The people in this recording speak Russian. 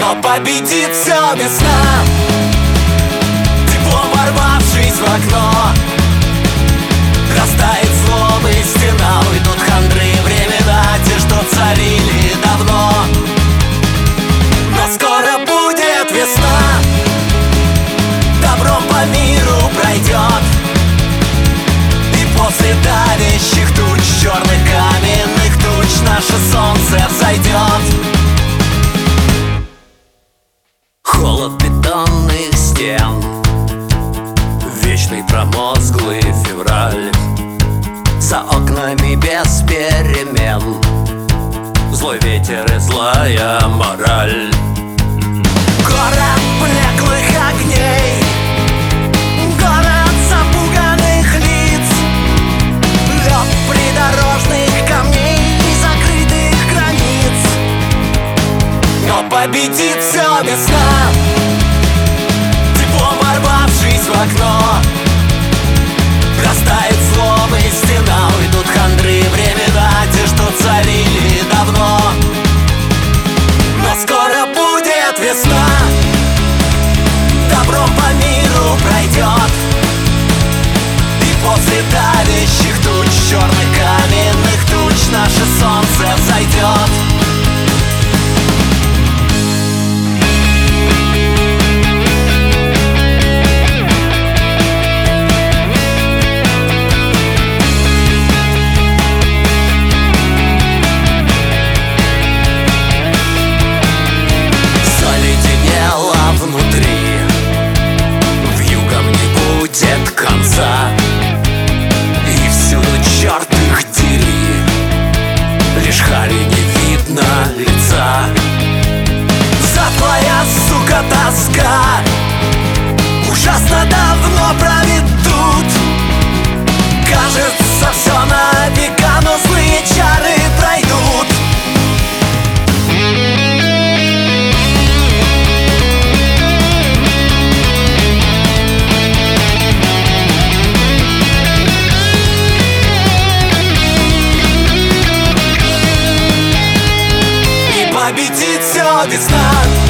Но победит все весна, тепло ворвавшись в окно. Растает злоба и стена, уйдут хандры времена, те, что царили давно. Но скоро будет весна, добро по миру пройдет, и после давящих туч, черных каменных туч, наше солнце взойдет. Холод бетонных стен, вечный промозглый февраль, за окнами без перемен, злой ветер и злая мораль. Город блеклых огней, город запуганных лиц, лед придорожных камней и закрытых границ. Но победит все весна, тепло ворвавшись в окно. Растает злоба и стена, уйдут хандры времена, те, что царили давно. Но скоро будет весна, добро по миру пройдет, и после давящих туч, черных каменных туч, наше солнце взойдет. Внутри вьюгом не будет конца, и всюду черт их дери, лишь хари не видно лица. Затхлая, сука, тоска ужасно давно правит тут. Кажется, все на века, но злые чары пройдут. Победит все весна.